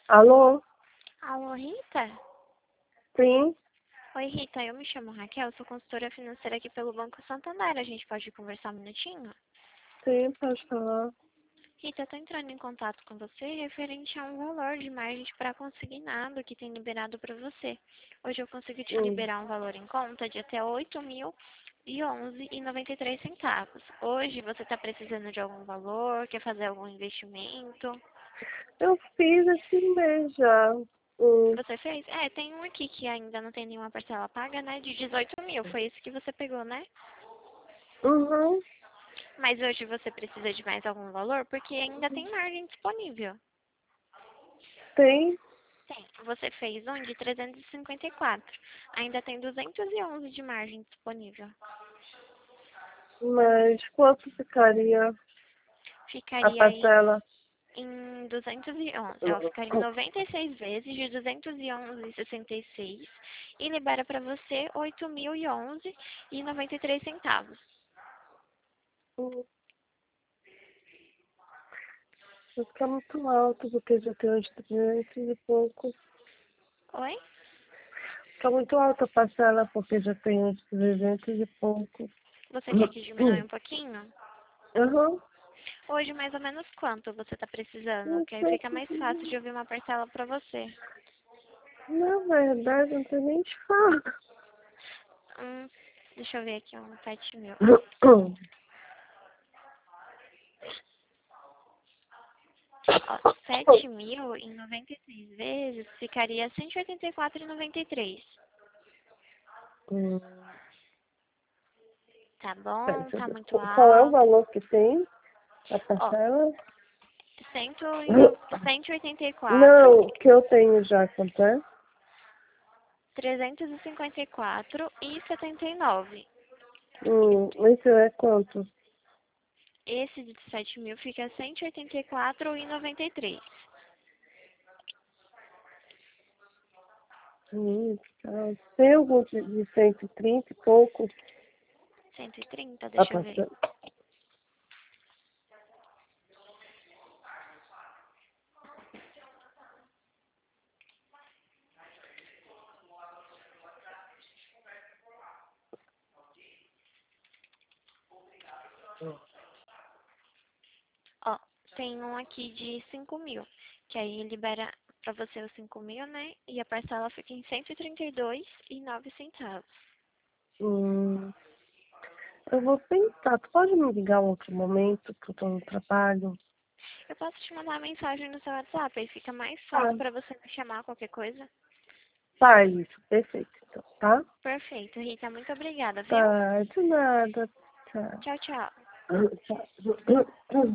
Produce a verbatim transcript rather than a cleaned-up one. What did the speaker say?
Alô? Alô, Rita? Sim, Oi, Rita, eu me chamo Raquel, sou consultora financeira aqui pelo Banco Santander. A gente pode conversar um minutinho? sim, pode falar. Rita, eu tô entrando em contato com você referente a um valor de margem de pré-consignado que tem liberado para você. Hoje eu consigo te Hum. liberar um valor em conta de até oito mil e onze e noventa e três centavos. Hoje você está precisando de algum valor, quer fazer algum investimento? Eu fiz esse mês já. Hum. Você fez? É, tem um aqui que ainda não tem nenhuma parcela paga, né? De dezoito mil. Foi esse que você pegou, né? Uhum. Mas hoje você precisa de mais algum valor? Porque ainda tem margem disponível. Tem, Tem. Você fez um de trezentos e cinquenta e quatro. Ainda tem duzentos e onze de margem disponível. mas quanto ficaria a Ficaria aí parcela? em duzentos e onze. Ela ficaria em noventa e seis vezes de duzentos e onze vírgula sessenta e seis e libera para você oito mil e onze e noventa e três centavos. Hum. Vai ficar muito alto, porque já tem uns trezentos e pouco. Oi? Fica muito alta a parcela, porque já tem uns trezentos e pouco. Você quer que diminua um pouquinho? Uhum. Hoje, mais ou menos quanto você está precisando? Não Que aí sei. fica mais fácil de ouvir uma parcela para você. Na verdade, não sei nem te falar. Hum, deixa eu ver aqui, uns sete mil. Ó, sete mil em noventa e seis vezes ficaria cento e oitenta e quatro vírgula noventa e três. Hum. Tá Tá, bom? deixa eu Tá ver. muito Qual é o alto. valor que tem a Ó, parcela? cento e no- cento e oitenta e quatro, Não, que eu tenho já, quanto é? trezentos e cinquenta e quatro e setenta e nove. Hum, esse é quanto? Esse de sete mil fica cento e oitenta e quatro e noventa e três. Hum, tá. Tem algum de de cento e trinta e pouco cento e trinta, a deixa eu ver. parcela? Ó, tem um aqui de cinco mil, que aí libera pra você os cinco mil, né? E a parcela fica em cento e trinta e dois e nove centavos. Hum, eu vou tentar. Tu pode me ligar um outro momento, que eu tô no trabalho? Eu posso te mandar uma mensagem no seu WhatsApp, aí fica mais Tá, fácil pra você me chamar qualquer coisa. tá isso, perfeito, então, tá? Perfeito, Rita, muito obrigada, viu? Tá, de nada. Tchau. Tchau, tchau. Tchau.